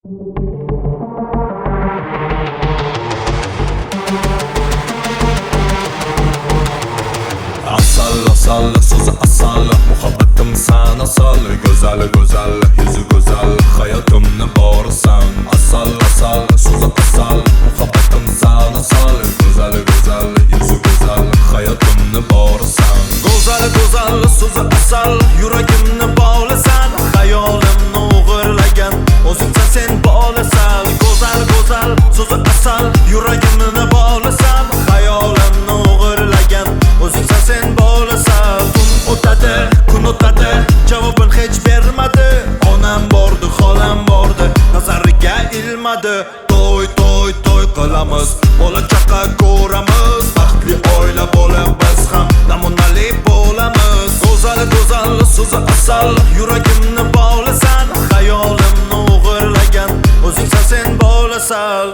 Asal, so'zi asal, muhabbatim san asal, go'zal, yuzi go'zal, hayotimni borisan. Asal, so'zi asal, muhabbatim san asal, go'zal, yuzi go'zal, hayotimni borisan. Go'zal, so'zi asal, yuragimni bolasan, hayolimni o'g'irlagan o'zingsan sen bolasan. Go'zal, so'zi asal, yuragimni bolasan, hayolimni o'g'irlagan o'zingsan sen bolasan. Tun o'tadi, kun o'tadi, javobin hech bermadi. Onam bordi, xolam bordi, nazariga ilmadi. To'y qilamiz, bola chaqa ko'ramiz, baxtli oila bo'lib biz ham namunali bo'lamiz. Go'zal, so'zi asal, yuragimni bolasan, hayolimni o'g'irlagan o'zingsan sen bolasan.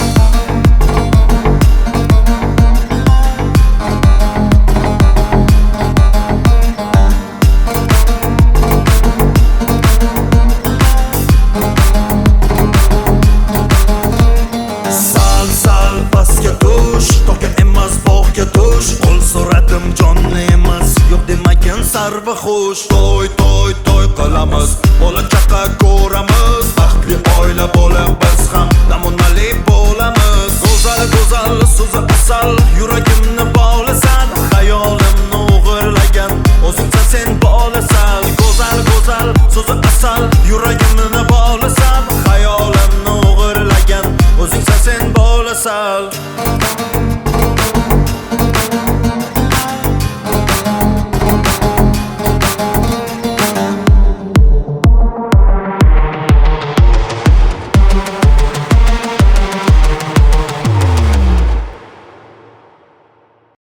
To'ka emas bog'ga tush, qo'l so'radim jonni emas, yo'q demagan sarva xush. To'y